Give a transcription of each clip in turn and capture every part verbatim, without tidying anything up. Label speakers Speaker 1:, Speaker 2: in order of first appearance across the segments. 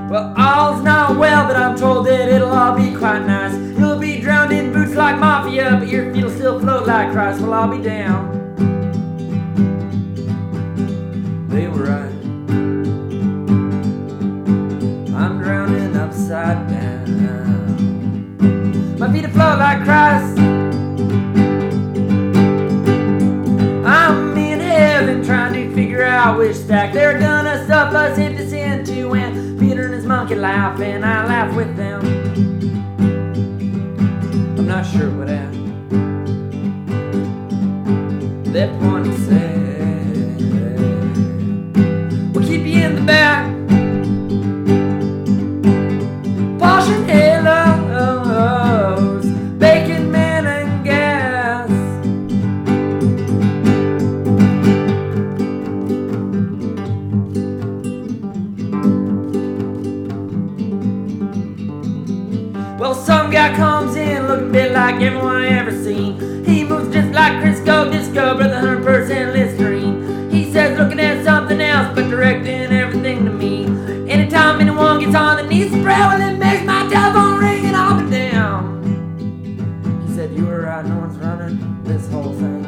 Speaker 1: Well, all's not well, but I'm told that it'll all be quite nice. You'll be drowned in boots like mafia, but your feet'll still float like Christ. Well, I'll be down. They were right. I'm drowning upside down. My feet float like Christ. I'm in heaven trying to figure out which stack they're gonna stuff us into sin to, and Peter and his monkey laugh, and I laugh with them. I'm not sure what happened. That one said, we'll keep you in the back. Posh and halos, bacon, man, and gas. Well, some guy comes in looking a bit like everyone I ever seen. He moves just like Crisco Disco, brother, one hundred percent Listerine. He says looking at something else, but directing everything to me. Anytime anyone gets on the knees to pray, well, it makes my telephone ring and I'll be down. He said, you were right, no one's running this whole thing.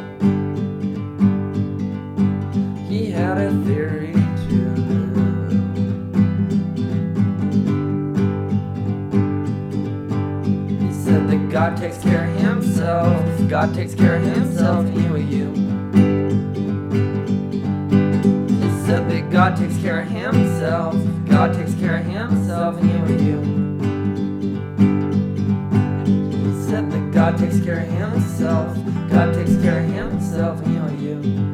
Speaker 1: He had a theory too. He said that God takes care of himself. God takes care of himself, and you are you. He said that God takes care of himself. God takes care of himself, and you are you. He said that God takes care of himself. God takes care of himself, and you are you.